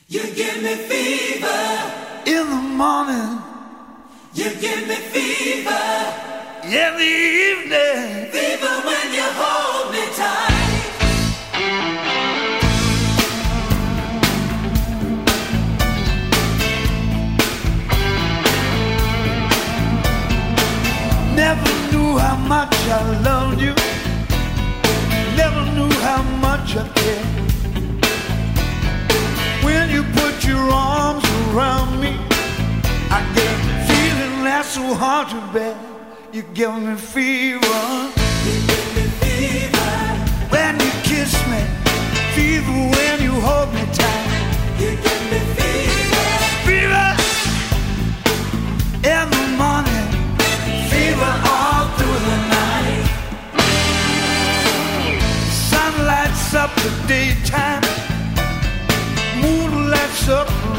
You give me fever in the morning. You give me fever In the evening. fever when you hold me tight. Never knew how much I loved you. Never knew how much I cared. When you put your arms around me, I get a feeling that's so hard to bear. You give me fever. You give me fever. When you kiss me, fever when you hold me tight. You give me fever. Fever in the morning, fever all through the night. Sun lights up the daytime, moon lights up